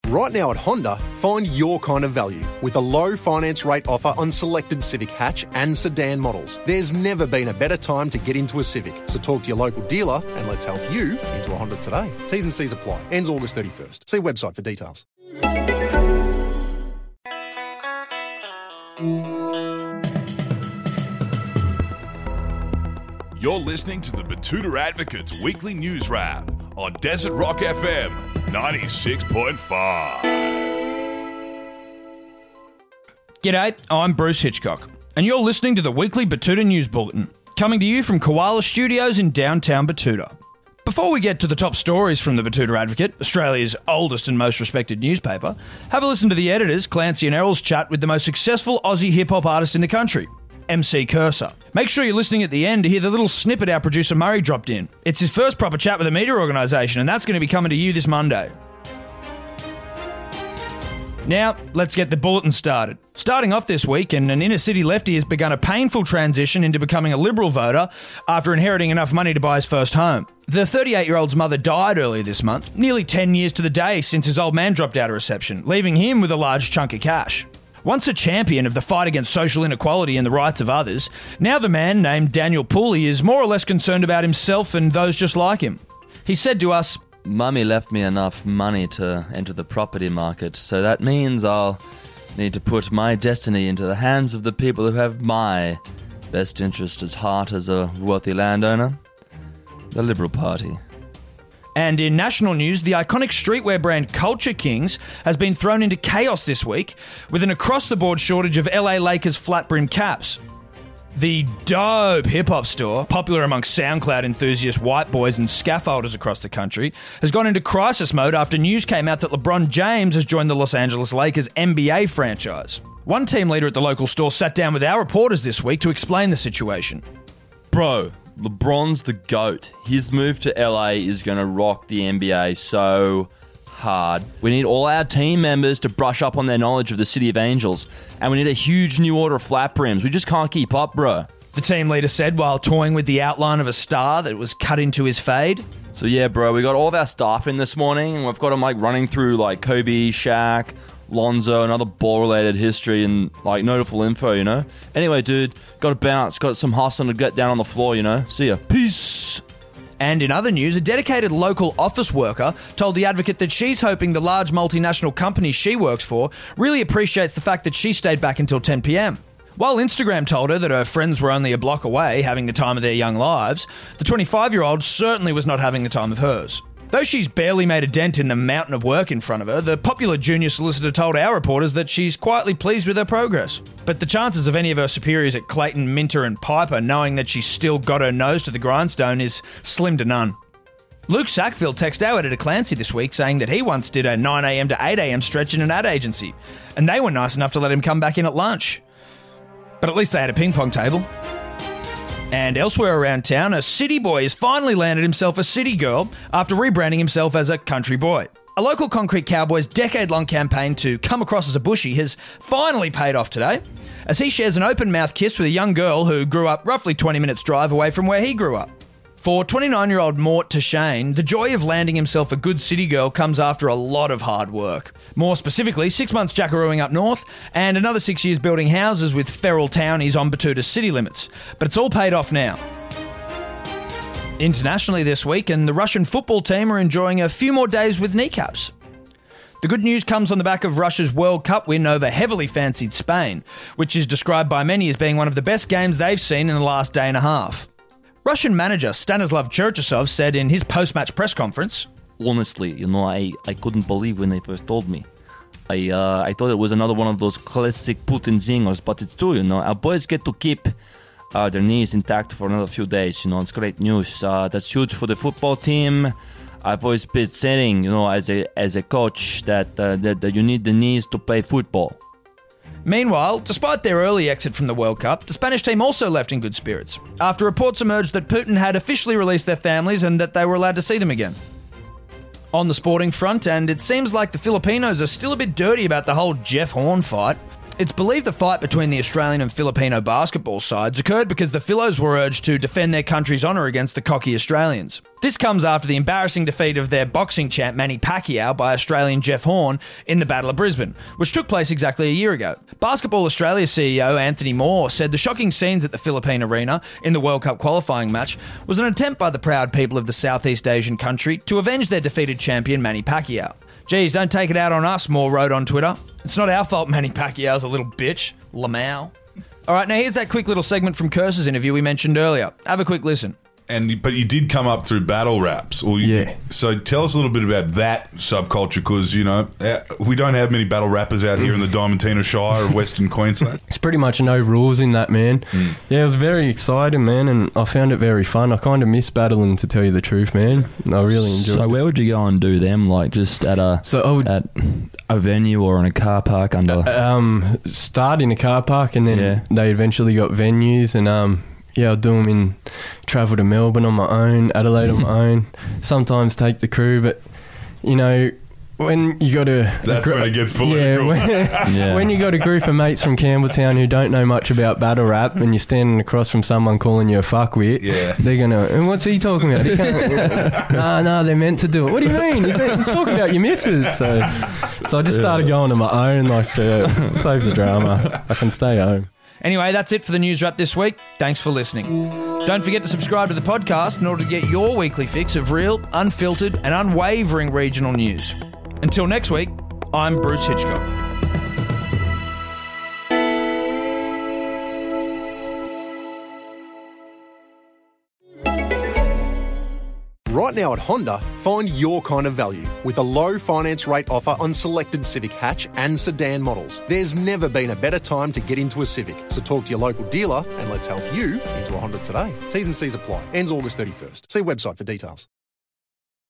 Right now at Honda, find your kind of value with a low finance rate offer on selected Civic hatch and sedan models. There's never been a better time to get into a Civic, so talk to your local dealer and let's help you into a Honda today. T's and C's apply. Ends August 31st. See website for details. You're listening to the Betoota Advocates Weekly News Wrap on Desert Rock FM 96.5. G'day, I'm Bruce Hitchcock, and you're listening to the weekly Betoota News Bulletin, coming to you from Koala Studios in downtown Betoota. Before we get to the top stories from the Betoota Advocate, Australia's oldest and most respected newspaper, have a listen to the editors, Clancy and Errol's chat with the most successful Aussie hip-hop artist in the country, MC Cursor. Make sure you're listening at the end to hear the little snippet our producer Murray dropped in. It's his first proper chat with a media organisation, and that's going to be coming to you this Monday. Now, let's get the bulletin started. Starting off this week, an inner-city lefty has begun a painful transition into becoming a Liberal voter after inheriting enough money to buy his first home. The 38-year-old's mother died earlier this month, nearly 10 years to the day since his old man dropped out of reception, leaving him with a large chunk of cash. Once a champion of the fight against social inequality and the rights of others, now the man named Daniel Pooley is more or less concerned about himself and those just like him. He said to us, "Mummy left me enough money to enter the property market, so that means I'll need to put my destiny into the hands of the people who have my best interest at heart as a wealthy landowner, the Liberal Party." And in national news, the iconic streetwear brand Culture Kings has been thrown into chaos this week with an across-the-board shortage of LA Lakers flat-brim caps. The dope hip-hop store, popular amongst SoundCloud enthusiast white boys and scaffolders across the country, has gone into crisis mode after news came out that LeBron James has joined the Los Angeles Lakers NBA franchise. One team leader at the local store sat down with our reporters this week to explain the situation. Bro, LeBron's the GOAT. His move to LA is going to rock the NBA so hard. We need all our team members to brush up on their knowledge of the City of Angels, and we need a huge new order of flat brims. We just can't keep up, bro. The team leader said while toying with the outline of a star that was cut into his fade. So yeah, bro, we got all of our staff in this morning, and we've got them running through Kobe, Shaq, Lonzo, and other ball-related history and notable info, Anyway, dude, got to bounce, got some hustling to get down on the floor, See ya. Peace. And in other news, a dedicated local office worker told The Advocate that she's hoping the large multinational company she works for really appreciates the fact that she stayed back until 10 p.m. While Instagram told her that her friends were only a block away having the time of their young lives, the 25-year-old certainly was not having the time of hers. Though she's barely made a dent in the mountain of work in front of her, the popular junior solicitor told our reporters that she's quietly pleased with her progress. But the chances of any of her superiors at Clayton, Minter and Piper knowing that she's still got her nose to the grindstone is slim to none. Luke Sackville texted our editor Clancy this week saying that he once did a 9am to 8am stretch in an ad agency, and they were nice enough to let him come back in at lunch. But at least they had a ping pong table. And elsewhere around town, a city boy has finally landed himself a city girl after rebranding himself as a country boy. A local Concrete Cowboys' decade-long campaign to come across as a bushie has finally paid off today, as he shares an open-mouth kiss with a young girl who grew up roughly 20 minutes drive away from where he grew up. For 29-year-old Mort Tashane, the joy of landing himself a good city girl comes after a lot of hard work. More specifically, 6 months jackarooing up north and another 6 years building houses with feral townies on Betoota's city limits. But it's all paid off now. Internationally this week, and the Russian football team are enjoying a few more days with kneecaps. The good news comes on the back of Russia's World Cup win over heavily fancied Spain, which is described by many as being one of the best games they've seen in the last day and a half. Russian manager Stanislav Cherchesov said in his post-match press conference, "Honestly, I couldn't believe when they first told me. I thought it was another one of those classic Putin zingers, but it's true, Our boys get to keep their knees intact for another few days, It's great news. That's huge for the football team. I've always been saying, as a coach, that you need the knees to play football." Meanwhile, despite their early exit from the World Cup, the Spanish team also left in good spirits, after reports emerged that Putin had officially released their families and that they were allowed to see them again. On the sporting front, and it seems like the Filipinos are still a bit dirty about the whole Jeff Horn fight, It's believed the fight between the Australian and Filipino basketball sides occurred because the Philos were urged to defend their country's honour against the cocky Australians. This comes after the embarrassing defeat of their boxing champ Manny Pacquiao by Australian Jeff Horn in the Battle of Brisbane, which took place exactly a year ago. Basketball Australia CEO Anthony Moore said the shocking scenes at the Philippine Arena in the World Cup qualifying match was an attempt by the proud people of the Southeast Asian country to avenge their defeated champion Manny Pacquiao. Geez, don't take it out on us, Moore wrote on Twitter. It's not our fault Manny Pacquiao's a little bitch. Lamau. All right, now here's that quick little segment from Curse's interview we mentioned earlier. Have a quick listen. But you did come up through battle raps. Yeah. So tell us a little bit about that subculture, because, you know, we don't have many battle rappers out here in the Diamantina Shire of Western Queensland. It's pretty much no rules in that, man. Yeah, it was very exciting, man, and I found it very fun. I kind of miss battling, to tell you the truth, man. I really enjoyed it. So where would you go and do them? Like just at a venue or in a car park under? Start in a car park, and then they eventually got venues, and I'll do them travel to Melbourne on my own, Adelaide on my own. Sometimes take the crew, but, you know, when you got a... That's when it gets political. When you got a group of mates from Campbelltown who don't know much about battle rap and you're standing across from someone calling you a fuckwit, they're going to... And what's he talking about? He can't... No, they're meant to do it. What do you mean? He's talking about your missus. So I just started going on my own, like, to save the drama. I can stay home. Anyway, that's it for the News Wrap this week. Thanks for listening. Don't forget to subscribe to the podcast in order to get your weekly fix of real, unfiltered and unwavering regional news. Until next week, I'm Bruce Hitchcock. Right now at Honda, find your kind of value with a low finance rate offer on selected Civic hatch and sedan models. There's never been a better time to get into a Civic, so talk to your local dealer and let's help you into a Honda today. T's and C's apply. Ends August 31st. See website for details.